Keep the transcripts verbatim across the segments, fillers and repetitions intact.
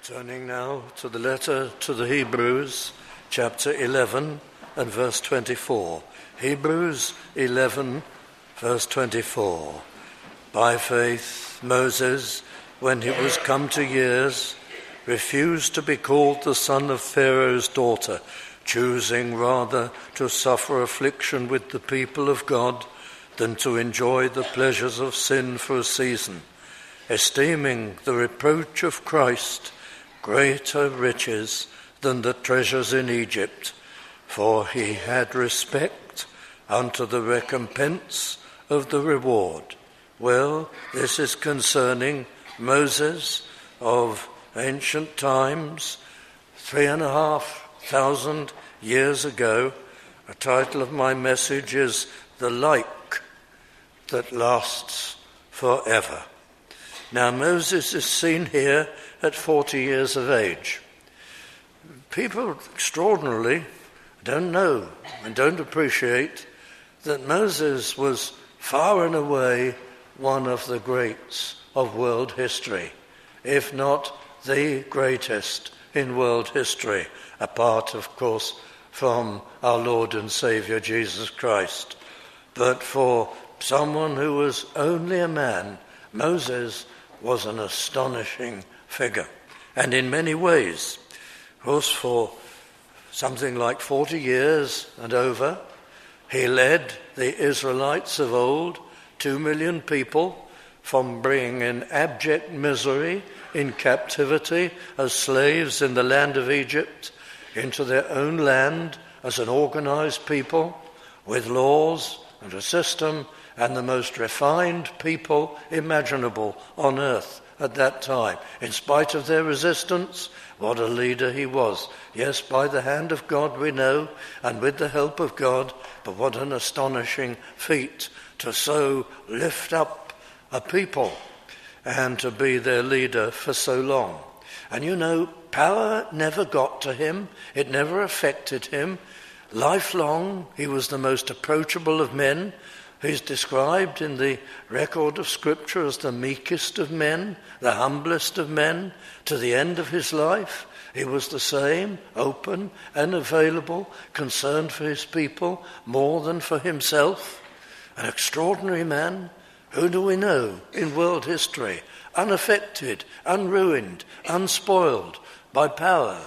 Turning now to the letter to the Hebrews, chapter eleven and verse twenty-four. Hebrews eleven, verse twenty-four. By faith, Moses, when he was come to years, refused to be called the son of Pharaoh's daughter, choosing rather to suffer affliction with the people of God than to enjoy the pleasures of sin for a season, esteeming the reproach of Christ greater riches than the treasures in Egypt, for he had respect unto the recompense of the reward. Well, this is concerning Moses of ancient times, three and a half thousand years ago. The title of my message is The Like That Lasts Forever. Now, Moses is seen here at forty years of age. People extraordinarily don't know and don't appreciate that Moses was far and away one of the greats of world history, if not the greatest in world history, apart, of course, from our Lord and Saviour Jesus Christ. But for someone who was only a man, Moses was an astonishing figure, and in many ways. Of course, for something like forty years and over, he led the Israelites of old, two million people, from being in abject misery, in captivity as slaves in the land of Egypt, into their own land as an organized people, with laws and a system, and the most refined people imaginable on earth at that time. In spite of their resistance, what a leader he was. Yes, by the hand of God we know, and with the help of God, but what an astonishing feat to so lift up a people and to be their leader for so long. And you know, power never got to him, it never affected him. Lifelong, he was the most approachable of men. He's described in the record of Scripture as the meekest of men, the humblest of men. To the end of his life, he was the same, open and available, concerned for his people more than for himself. An extraordinary man. Who do we know in world history? Unaffected, unruined, unspoiled by power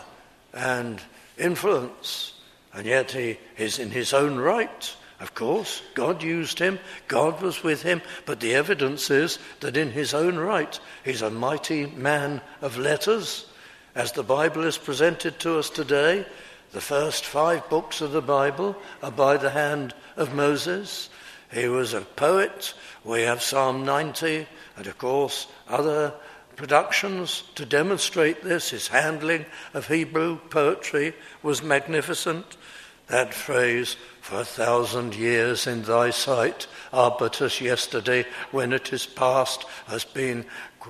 and influence. And yet he is in his own right. Of course, God used him, God was with him, but the evidence is that in his own right, he's a mighty man of letters. As the Bible is presented to us today, the first five books of the Bible are by the hand of Moses. He was a poet. We have Psalm ninety, and of course, other productions to demonstrate this. His handling of Hebrew poetry was magnificent. That phrase, for a thousand years in thy sight are but as yesterday when it is past, has been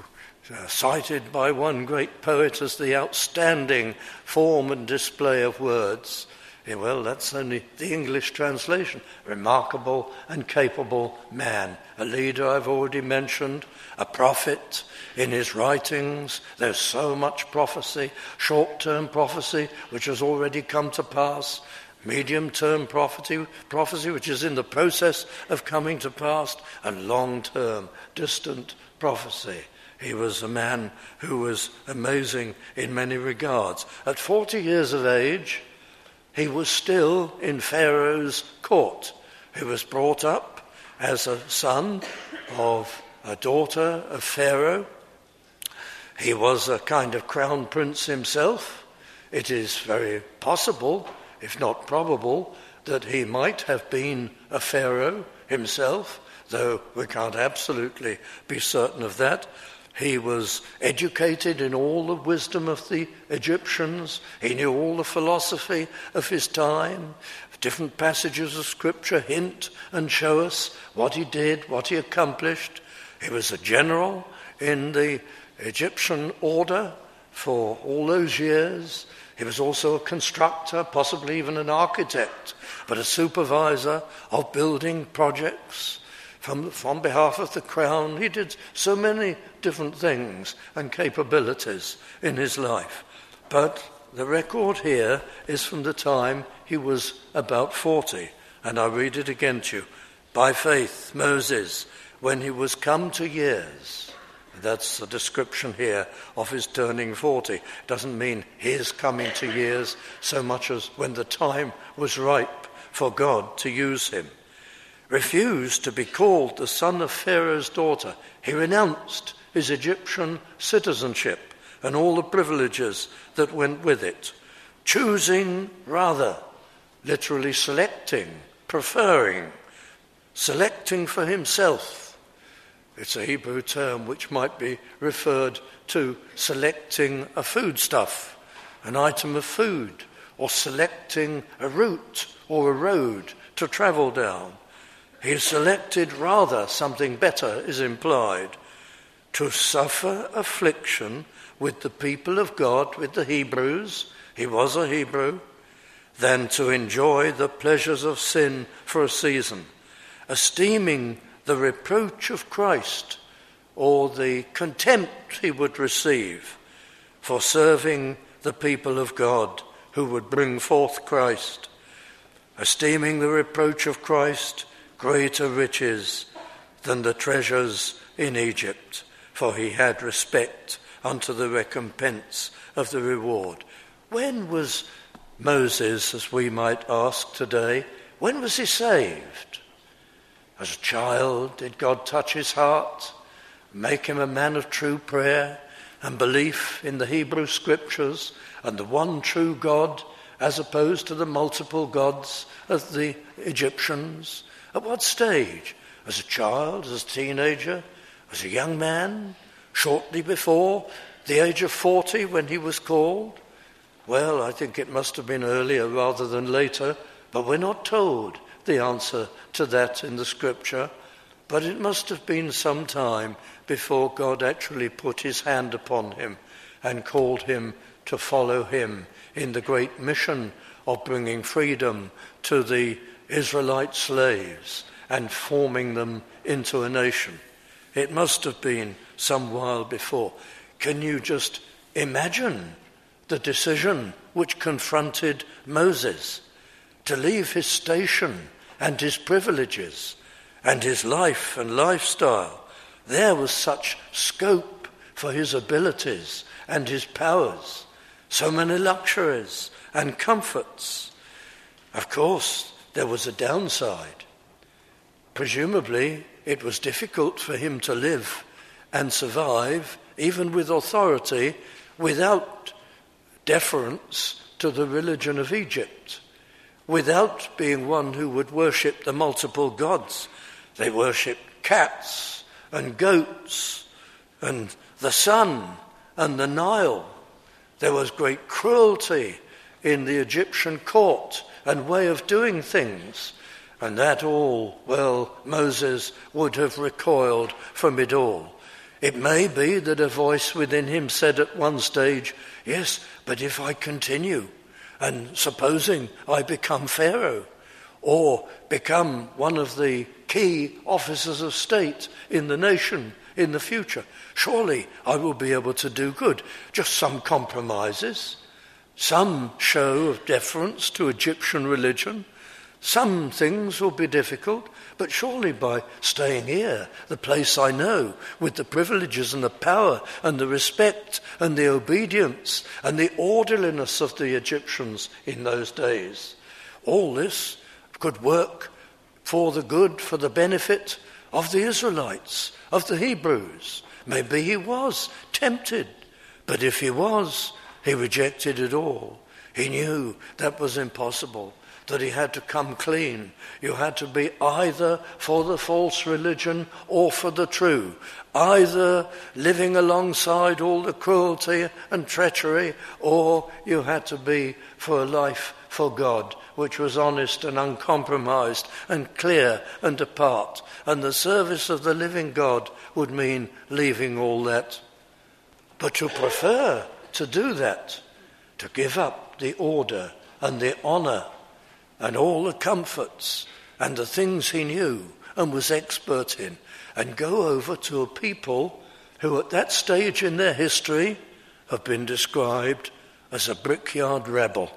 cited by one great poet as the outstanding form and display of words. Yeah, well, that's only the English translation. Remarkable and capable man. A leader I've already mentioned, a prophet in his writings. There's so much prophecy, short-term prophecy, which has already come to pass. Medium-term prophecy, prophecy, which is in the process of coming to pass, and long-term, distant prophecy. He was a man who was amazing in many regards. At forty years of age, he was still in Pharaoh's court. He was brought up as a son of a daughter of Pharaoh. He was a kind of crown prince himself. It is very possible, if not probable, that he might have been a pharaoh himself, though we can't absolutely be certain of that. He was educated in all the wisdom of the Egyptians. He knew all the philosophy of his time. Different passages of Scripture hint and show us what he did, what he accomplished. He was a general in the Egyptian order for all those years. He was also a constructor, possibly even an architect, but a supervisor of building projects. From, from behalf of the crown, he did so many different things and capabilities in his life. But the record here is from the time he was about forty. And I read it again to you. By faith, Moses, when he was come to years, that's the description here of his turning forty. Doesn't mean his coming to years so much as when the time was ripe for God to use him. Refused to be called the son of Pharaoh's daughter. He renounced his Egyptian citizenship and all the privileges that went with it, choosing rather, literally selecting, preferring, selecting for himself. It's a Hebrew term which might be referred to selecting a foodstuff, an item of food, or selecting a route or a road to travel down. He selected rather, something better is implied, to suffer affliction with the people of God, with the Hebrews, he was a Hebrew, than to enjoy the pleasures of sin for a season, esteeming the reproach of Christ or the contempt he would receive for serving the people of God who would bring forth Christ, esteeming the reproach of Christ greater riches than the treasures in Egypt, for he had respect unto the recompense of the reward. When was Moses, as we might ask today, when was he saved? As a child, did God touch his heart, make him a man of true prayer and belief in the Hebrew scriptures and the one true God as opposed to the multiple gods of the Egyptians? At what stage? As a child, as a teenager, as a young man, shortly before the age of forty when he was called? Well, I think it must have been earlier rather than later, but we're not told the answer to that in the scripture. But it must have been some time before God actually put his hand upon him and called him to follow him in the great mission of bringing freedom to the Israelite slaves and forming them into a nation. It must have been some while before. Can you just imagine the decision which confronted Moses to leave his station and his privileges and his life and lifestyle? There was such scope for his abilities and his powers, so many luxuries and comforts. Of course, there was a downside. Presumably, it was difficult for him to live and survive, even with authority, without deference to the religion of Egypt, without being one who would worship the multiple gods. They worshipped cats and goats and the sun and the Nile. There was great cruelty in the Egyptian court and way of doing things. And that all, well, Moses would have recoiled from it all. It may be that a voice within him said at one stage, yes, but if I continue, and supposing I become Pharaoh, or become one of the key officers of state in the nation in the future, surely I will be able to do good. Just some compromises, some show of deference to Egyptian religion. Some things will be difficult, but surely by staying here, the place I know, with the privileges and the power and the respect and the obedience and the orderliness of the Egyptians in those days, all this could work for the good, for the benefit of the Israelites, of the Hebrews. Maybe he was tempted, but if he was, he rejected it all. He knew that was impossible, that he had to come clean. You had to be either for the false religion or for the true, either living alongside all the cruelty and treachery, or you had to be for a life for God, which was honest and uncompromised and clear and apart. And the service of the living God would mean leaving all that. But to prefer to do that, to give up the order and the honor and all the comforts and the things he knew and was expert in, and go over to a people who at that stage in their history have been described as a brickyard rebel.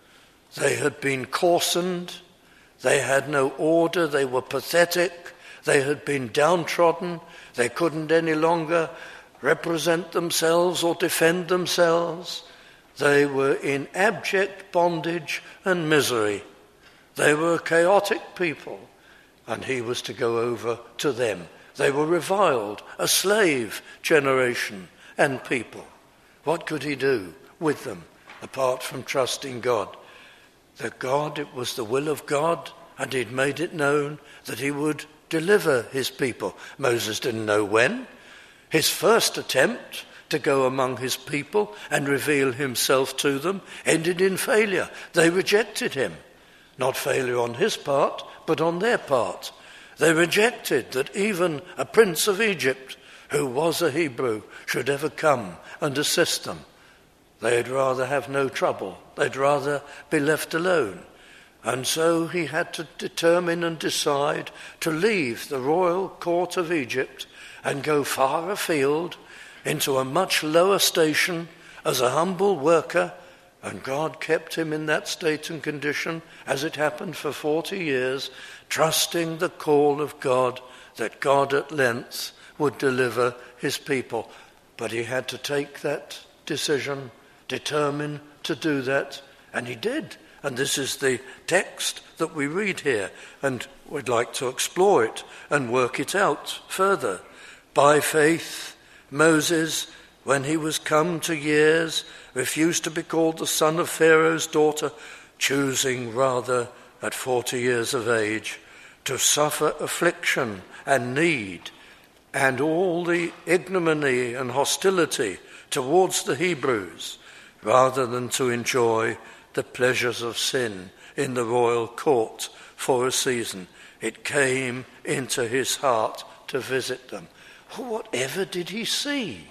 They had been coarsened, they had no order, they were pathetic, they had been downtrodden, they couldn't any longer represent themselves or defend themselves. They were in abject bondage and misery. They were a chaotic people, and he was to go over to them. They were reviled, a slave generation and people. What could he do with them apart from trusting God? That God, it was the will of God, and he'd made it known that he would deliver his people. Moses didn't know when. His first attempt to go among his people and reveal himself to them ended in failure. They rejected him. Not failure on his part, but on their part. They rejected that even a prince of Egypt, who was a Hebrew, should ever come and assist them. They'd rather have no trouble. They'd rather be left alone. And so he had to determine and decide to leave the royal court of Egypt and go far afield into a much lower station as a humble worker. And God kept him in that state and condition, as it happened for forty years, trusting the call of God that God at length would deliver his people. But he had to take that decision, determine to do that, and he did. And this is the text that we read here, and we'd like to explore it and work it out further. By faith, Moses, when he was come to years, refused to be called the son of Pharaoh's daughter, choosing rather at forty years of age to suffer affliction and need and all the ignominy and hostility towards the Hebrews, rather than to enjoy the pleasures of sin in the royal court for a season. It came into his heart to visit them. Whatever did he see?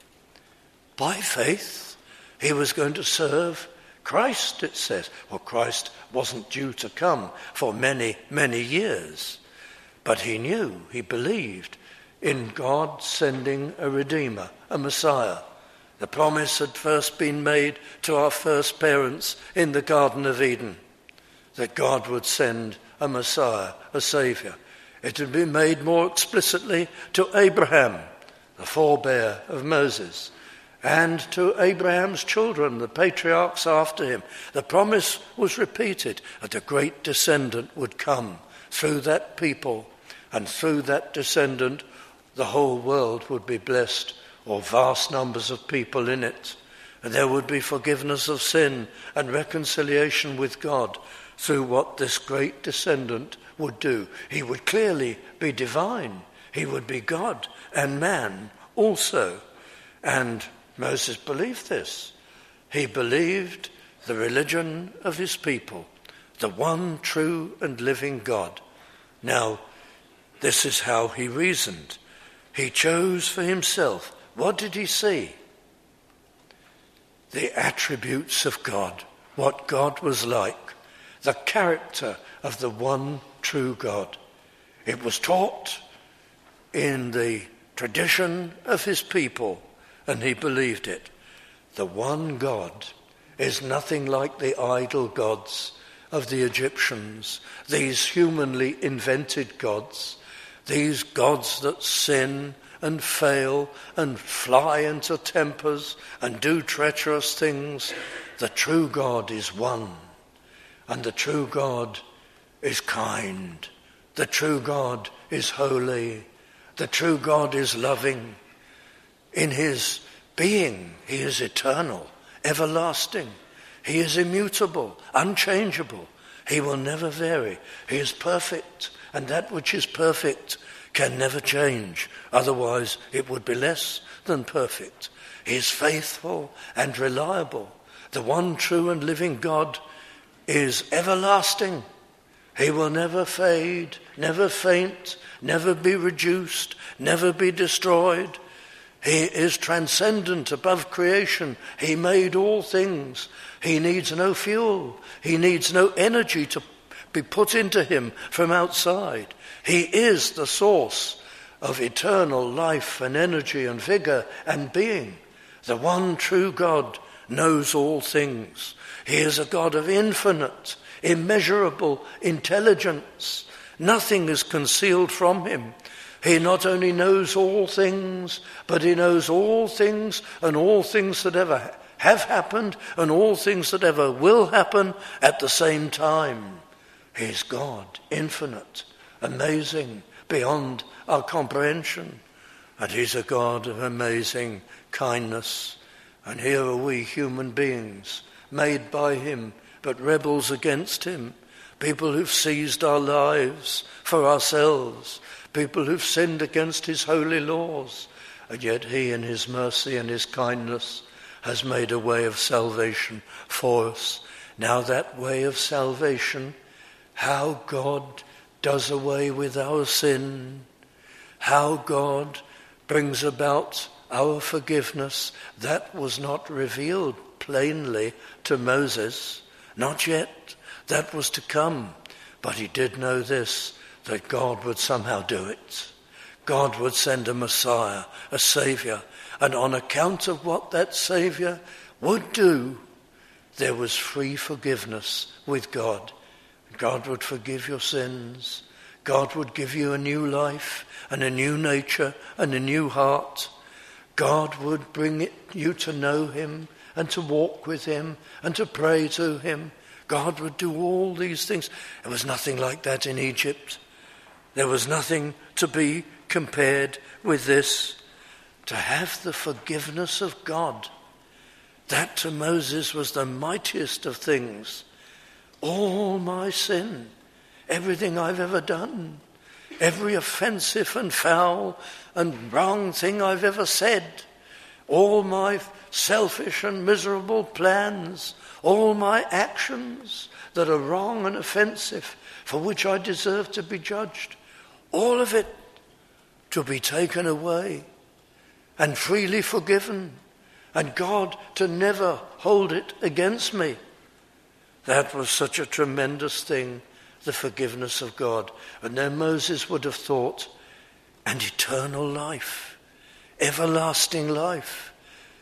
By faith, he was going to serve Christ, it says. Well, Christ wasn't due to come for many, many years. But he knew, he believed in God sending a Redeemer, a Messiah. The promise had first been made to our first parents in the Garden of Eden, that God would send a Messiah, a Saviour. It had been made more explicitly to Abraham, the forebear of Moses, and to Abraham's children, the patriarchs after him. The promise was repeated that a great descendant would come through that people, and through that descendant the whole world would be blessed, or vast numbers of people in it. And there would be forgiveness of sin and reconciliation with God through what this great descendant would do. He would clearly be divine. He would be God and man also. And Moses believed this. He believed the religion of his people, the one true and living God. Now, this is how he reasoned. He chose for himself. What did he see? The attributes of God, what God was like, the character of the one true God. It was taught in the tradition of his people, and he believed it. The one God is nothing like the idol gods of the Egyptians, these humanly invented gods, these gods that sin and fail and fly into tempers and do treacherous things. The true God is one, and the true God is kind. The true God is holy. The true God is loving. In his being, he is eternal, everlasting. He is immutable, unchangeable. He will never vary. He is perfect, and that which is perfect can never change. Otherwise, it would be less than perfect. He is faithful and reliable. The one true and living God is everlasting. He will never fade, never faint, never be reduced, never be destroyed. He is transcendent above creation. He made all things. He needs no fuel. He needs no energy to be put into him from outside. He is the source of eternal life and energy and vigor and being. The one true God knows all things. He is a God of infinite, immeasurable intelligence. Nothing is concealed from him. He not only knows all things, but he knows all things and all things that ever have happened and all things that ever will happen at the same time. He is God, infinite, amazing, beyond our comprehension. And he's a God of amazing kindness. And here are we human beings, made by him, but rebels against him. People who've seized our lives for ourselves. People who've sinned against his holy laws. And yet he in his mercy and his kindness has made a way of salvation for us. Now that way of salvation, how God does away with our sin, how God brings about our forgiveness, that was not revealed plainly to Moses. Not yet. That was to come. But he did know this, that God would somehow do it. God would send a Messiah, a Saviour. And on account of what that Saviour would do, there was free forgiveness with God. God would forgive your sins. God would give you a new life and a new nature and a new heart. God would bring it, you to know him and to walk with him and to pray to him. God would do all these things. There was nothing like that in Egypt. There was nothing to be compared with this. To have the forgiveness of God, that to Moses was the mightiest of things. All my sin, everything I've ever done, every offensive and foul and wrong thing I've ever said, all my selfish and miserable plans, all my actions that are wrong and offensive, for which I deserve to be judged, all of it to be taken away and freely forgiven, and God to never hold it against me. That was such a tremendous thing, the forgiveness of God. And then Moses would have thought, and eternal life, everlasting life,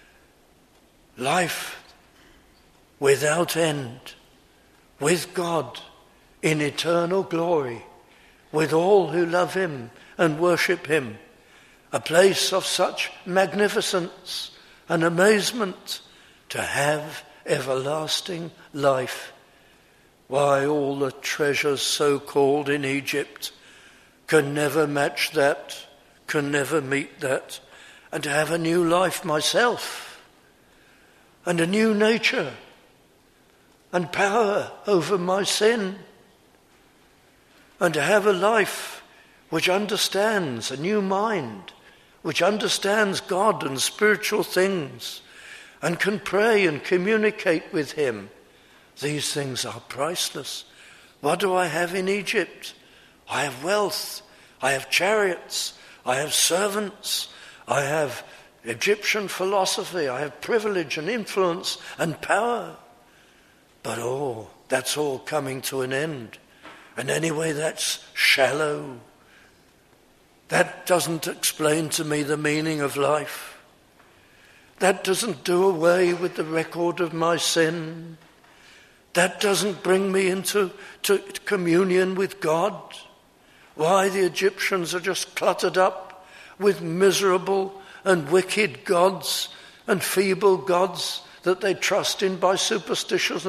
life without end, with God in eternal glory, with all who love him and worship him, a place of such magnificence and amazement, to have everlasting life. Why, all the treasures so-called in Egypt can never match that, can never meet that. And to have a new life myself, and a new nature, and power over my sin, and to have a life which understands, a new mind, which understands God and spiritual things, and can pray and communicate with him. These things are priceless. What do I have in Egypt? I have wealth, I have chariots, I have servants, I have Egyptian philosophy, I have privilege and influence and power. But oh, that's all coming to an end. And anyway, that's shallow. That doesn't explain to me the meaning of life. That doesn't do away with the record of my sin. That doesn't bring me into to communion with God. Why, the Egyptians are just cluttered up with miserable and wicked gods and feeble gods that they trust in by superstition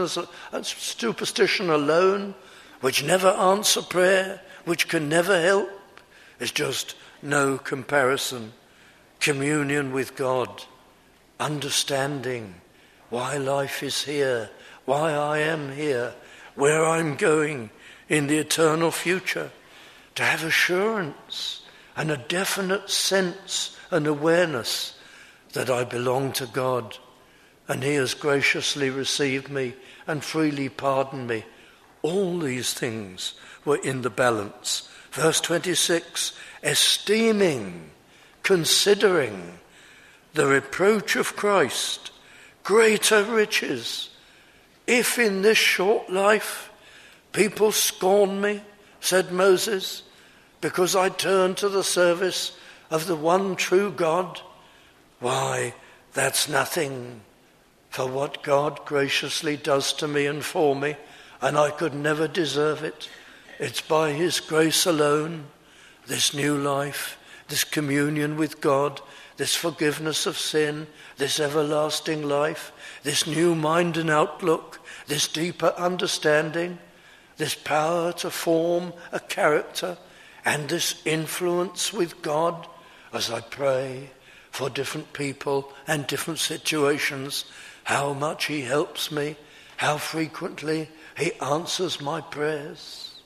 alone, which never answer prayer, which can never help. It's just no comparison. Communion with God, understanding why life is here, why I am here, where I'm going in the eternal future. To have assurance and a definite sense and awareness that I belong to God, and he has graciously received me and freely pardoned me. All these things were in the balance. Verse twenty-six, esteeming, considering the reproach of Christ greater riches, if in this short life People scorn me, said Moses, because I turn to the service of the one true God. Why, that's nothing for what God graciously does to me and for me, and I could never deserve it. It's by his grace alone, this new life, this communion with God, this forgiveness of sin, this everlasting life, this new mind and outlook, this deeper understanding, this power to form a character, and this influence with God as I pray for different people and different situations, how much he helps me, how frequently he answers my prayers.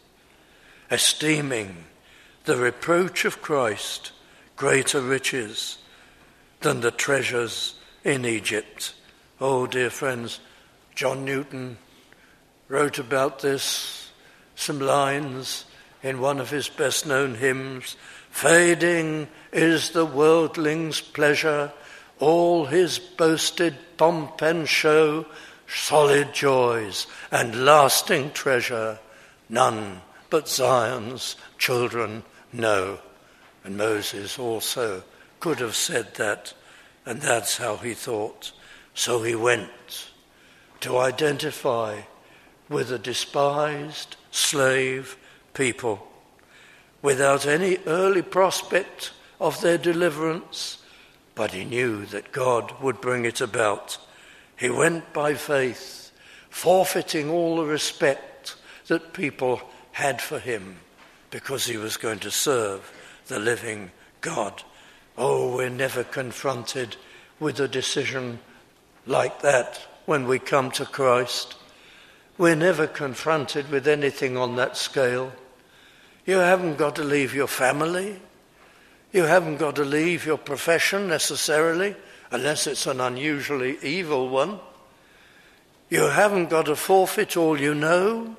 Esteeming the reproach of Christ greater riches than the treasures in Egypt. Oh, dear friends, John Newton wrote about this, some lines in one of his best-known hymns. Fading is the worldling's pleasure, all his boasted pomp and show, solid joys and lasting treasure, none but Zion's children know. And Moses also could have said that, and that's how he thought. So he went to identify with a despised slave people without any early prospect of their deliverance, but he knew that God would bring it about. He went by faith, forfeiting all the respect that people had for him because he was going to serve the living God. Oh, we're never confronted with a decision like that when we come to Christ. We're never confronted with anything on that scale. You haven't got to leave your family. You haven't got to leave your profession necessarily, unless it's an unusually evil one. You haven't got to forfeit all you know.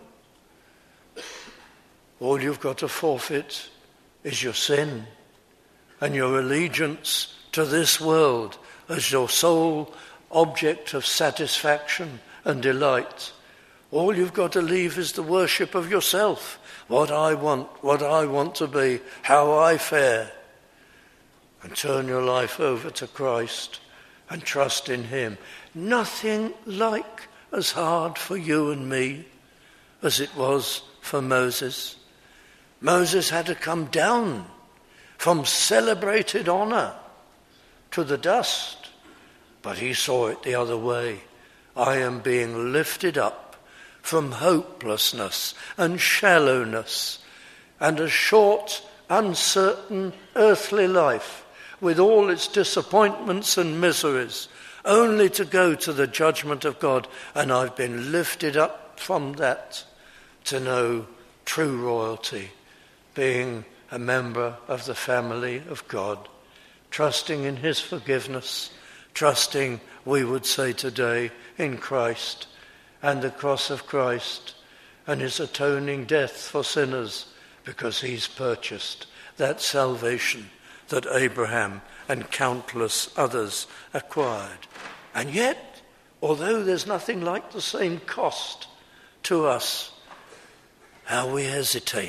All you've got to forfeit is your sin and your allegiance to this world as your sole object of satisfaction and delight. All you've got to leave is the worship of yourself, what I want, what I want to be, how I fare, and turn your life over to Christ and trust in him. Nothing like as hard for you and me as it was for Moses. Moses had to come down from celebrated honor to the dust, but he saw it the other way. I am being lifted up from hopelessness and shallowness and a short, uncertain earthly life with all its disappointments and miseries, only to go to the judgment of God. And I've been lifted up from that to know true royalty, being a member of the family of God, trusting in his forgiveness, trusting, we would say today, in Christ and the cross of Christ and his atoning death for sinners, because he's purchased that salvation that Abraham and countless others acquired. And yet, although there's nothing like the same cost to us, how we hesitate,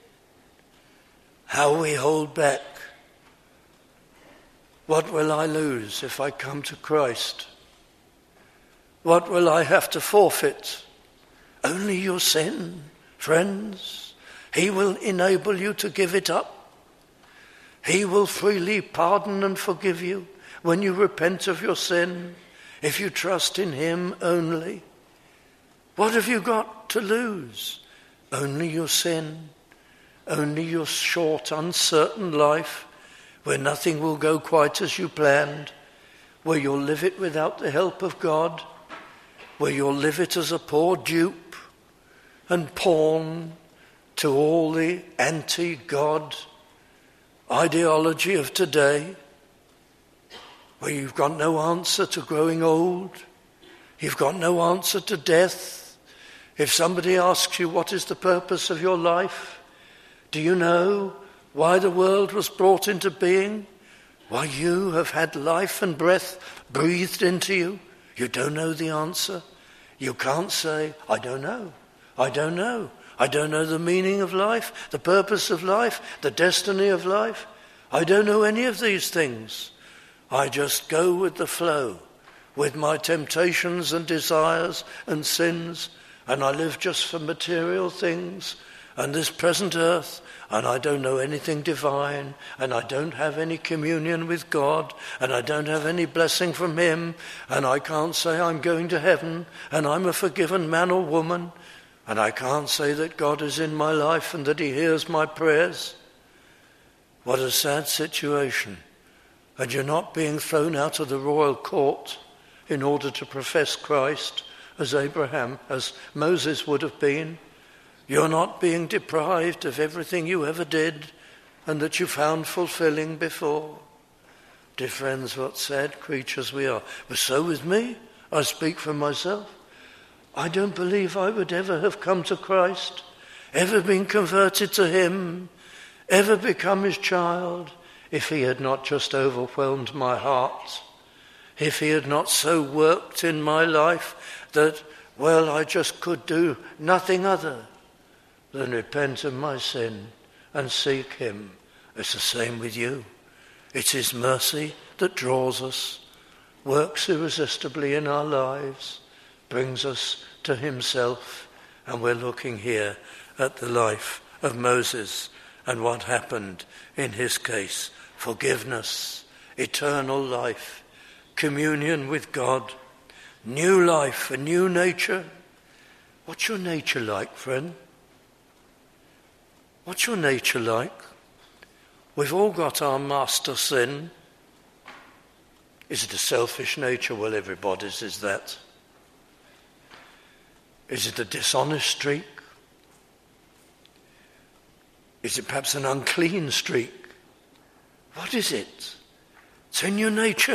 how we hold back. What will I lose if I come to Christ? What will I have to forfeit? Only your sin, friends. He will enable you to give it up. He will freely pardon and forgive you when you repent of your sin, if you trust in him only. What have you got to lose? Only your sin, only your short, uncertain life, where nothing will go quite as you planned, where you'll live it without the help of God, where you'll live it as a poor dupe and pawn to all the anti-God ideology of today, where you've got no answer to growing old, you've got no answer to death. If somebody asks you what is the purpose of your life, do you know why the world was brought into being? Why you have had life and breath breathed into you? You don't know the answer. You can't say, I don't know, I don't know. I don't know the meaning of life, the purpose of life, the destiny of life. I don't know any of these things. I just go with the flow, with my temptations and desires and sins, and I live just for material things and this present earth, and I don't know anything divine, and I don't have any communion with God, and I don't have any blessing from him, and I can't say I'm going to heaven, and I'm a forgiven man or woman, and I can't say that God is in my life and that he hears my prayers. What a sad situation. And you're not being thrown out of the royal court in order to profess Christ as Abraham, as Moses would have been. You're not being deprived of everything you ever did and that you found fulfilling before. Dear friends, what sad creatures we are. But so with me, I speak for myself. I don't believe I would ever have come to Christ, ever been converted to him, ever become his child, if he had not just overwhelmed my heart, if he had not so worked in my life that, well, I just could do nothing other than repent of my sin and seek him. It's the same with you. It's his mercy that draws us, works irresistibly in our lives, brings us to himself, and we're looking here at the life of Moses and what happened in his case. Forgiveness, eternal life, communion with God, new life, a new nature. What's your nature like, friend? What's your nature like? We've all got our master sin. Is it a selfish nature? Well, everybody's is that. Is it a dishonest streak? Is it perhaps an unclean streak? What is it? It's in your nature.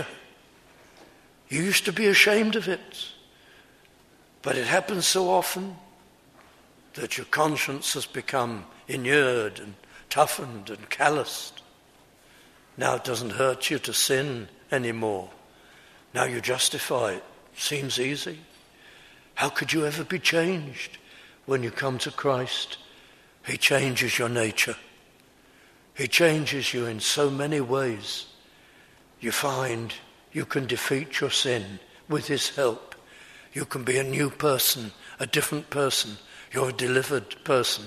You used to be ashamed of it, but it happens so often that your conscience has become inured and toughened and calloused. Now it doesn't hurt you to sin anymore. Now you justify it. Seems easy. How could you ever be changed? When you come to Christ, he changes your nature. He changes you in so many ways. You find you can defeat your sin with his help. You can be a new person, a different person. You're a delivered person.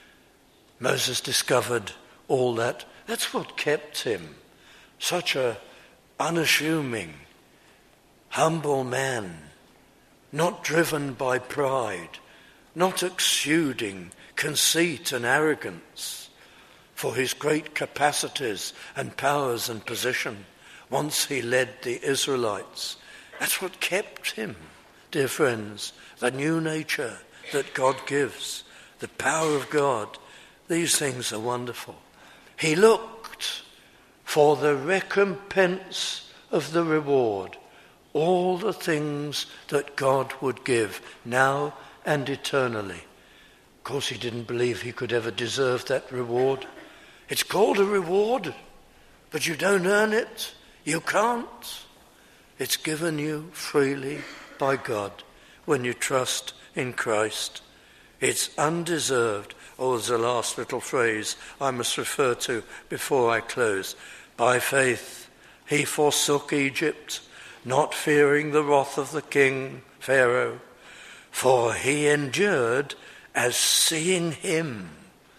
Moses discovered all that. That's what kept him such a unassuming, humble man, not driven by pride, not exuding conceit and arrogance for his great capacities and powers and position. Once he led the Israelites. That's what kept him, dear friends, the new nature that God gives, the power of God. These things are wonderful. He looked for the recompense of the reward, all the things that God would give now and eternally. Of course, he didn't believe he could ever deserve that reward. It's called a reward, but you don't earn it. You can't. It's given you freely by God when you trust in Christ. It's undeserved. Oh, there's a last little phrase I must refer to before I close. By faith he forsook Egypt, not fearing the wrath of the king, Pharaoh, for he endured as seeing him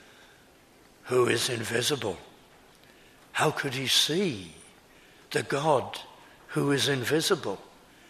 who is invisible. How could he see the God who is invisible?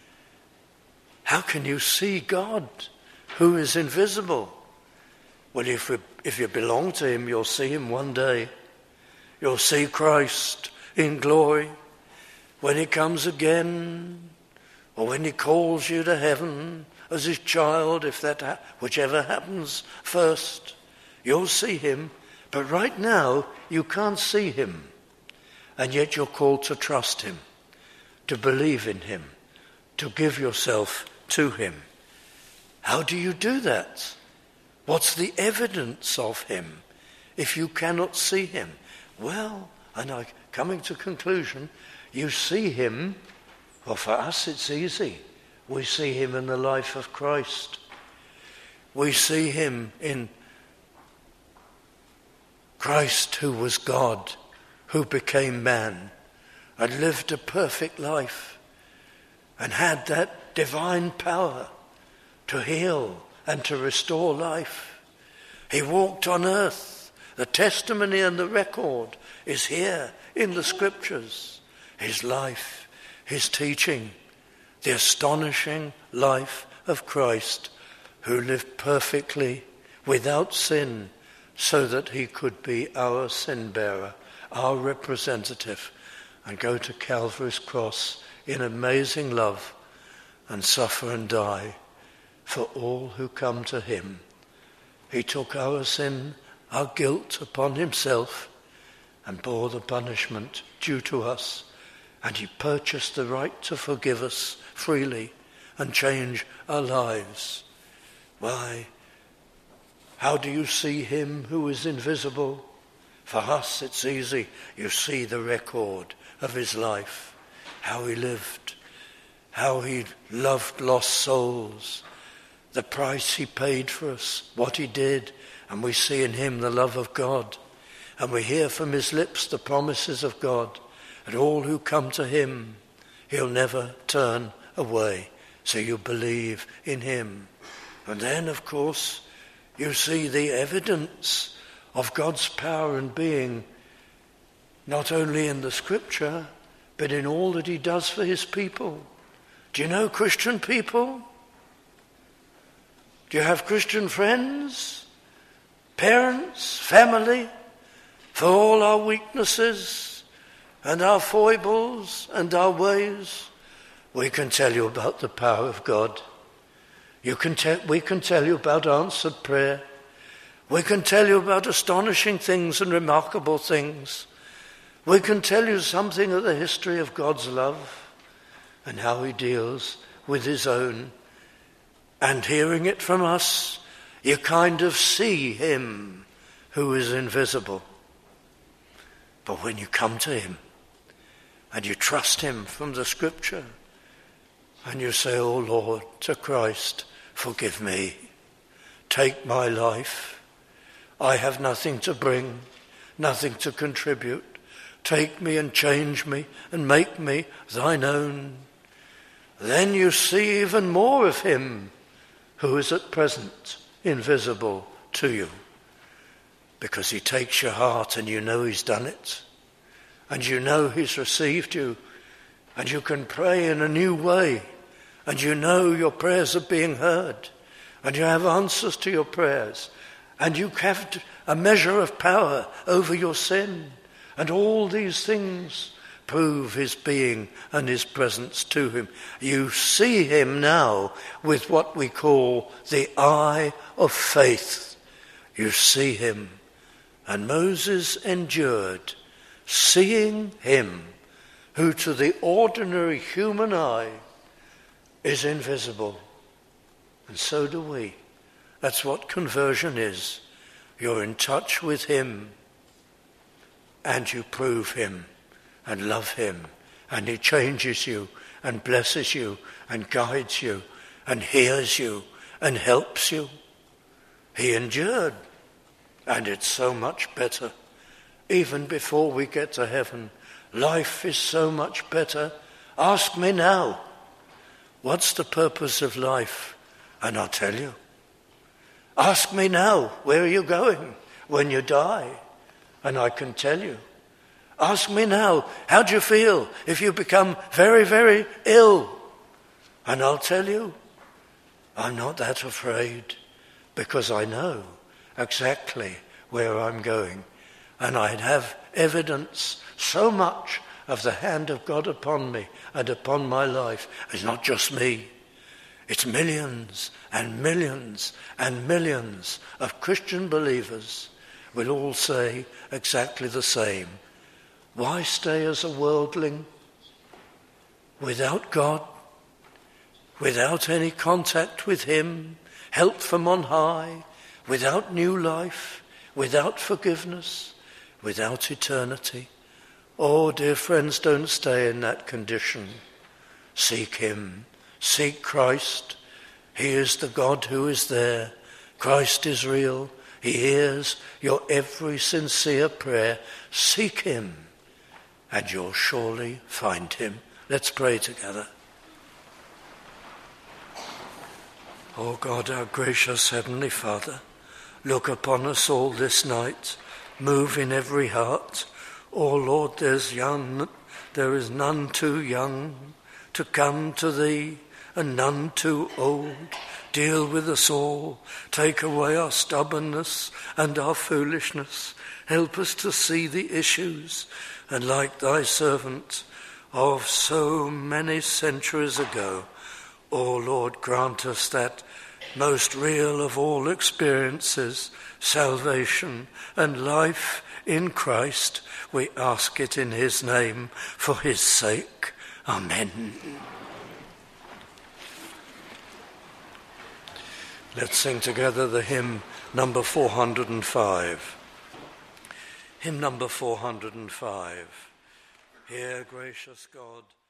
How can you see God who is invisible? Well, if, we, if you belong to him, you'll see him one day. You'll see Christ in glory when he comes again, or when he calls you to heaven as his child, if that ha- whichever happens first. You'll see him, but right now you can't see him. And yet you're called to trust him, to believe in him, to give yourself to him. How do you do that? What's the evidence of him if you cannot see him? Well, and I'm coming to conclusion, you see him, well, for us it's easy. We see him in the life of Christ. We see him in Christ, who was God, who became man and lived a perfect life and had that divine power to heal and to restore life. He walked on earth. The testimony and the record is here in the scriptures. His life, his teaching, the astonishing life of Christ, who lived perfectly without sin so that he could be our sin bearer, our representative, and go to Calvary's cross in amazing love and suffer and die for all who come to him. He took our sin, our guilt upon himself and bore the punishment due to us, and he purchased the right to forgive us freely and change our lives. Why? How do you see him who is invisible? For us it's easy. You see the record of his life, how he lived, how he loved lost souls, the price he paid for us, what he did, and we see in him the love of God, and we hear from his lips the promises of God, and all who come to him, he'll never turn away. So you believe in him. And then, of course, you see the evidence of God's power and being, not only in the scripture, but in all that he does for his people. Do you know Christian people? Do you have Christian friends, parents, family? For all our weaknesses and our foibles and our ways, we can tell you about the power of God. You can te- we can tell you about answered prayer. We can tell you about astonishing things and remarkable things. We can tell you something of the history of God's love and how he deals with his own. And hearing it from us, you kind of see him who is invisible. But when you come to him and you trust him from the scripture and you say, "Oh Lord, to Christ, forgive me. Take my life. I have nothing to bring, nothing to contribute. Take me and change me and make me thine own." Then you see even more of him who is at present invisible to you, because he takes your heart and you know he's done it, and you know he's received you, and you can pray in a new way, and you know your prayers are being heard, and you have answers to your prayers, and you have a measure of power over your sin, and all these things prove his being and his presence to him. You see him now with what we call the eye of faith. You see him. And Moses endured seeing him who to the ordinary human eye is invisible. And so do we. That's what conversion is. You're in touch with him and you prove him and love him, and he changes you and blesses you and guides you and hears you and helps you. He endured, and it's so much better. Even before we get to heaven, life is so much better. Ask me now, what's the purpose of life? And I'll tell you. Ask me now, where are you going when you die? And I can tell you. Ask me now, how do you feel if you become very, very ill? And I'll tell you. I'm not that afraid, because I know exactly where I'm going. And I have evidence so much of the hand of God upon me and upon my life. It's not just me. It's millions and millions and millions of Christian believers will all say exactly the same. Why stay as a worldling without God, without any contact with him, help from on high, without new life, without forgiveness, without eternity? Oh, dear friends, don't stay in that condition. Seek him. Seek Christ. He is the God who is there. Christ is real. He hears your every sincere prayer. Seek him, and you'll surely find him. Let's pray together. O God, our gracious Heavenly Father, look upon us all this night. Move in every heart. O Lord, there's young, there is none too young to come to thee, and none too old. Deal with us all. Take away our stubbornness and our foolishness. Help us to see the issues, and like thy servant of so many centuries ago, O Lord, grant us that most real of all experiences, salvation and life in Christ. We ask it in his name, for his sake. Amen. Let's sing together the hymn number four hundred five. Hymn number four hundred five. Hear, gracious God.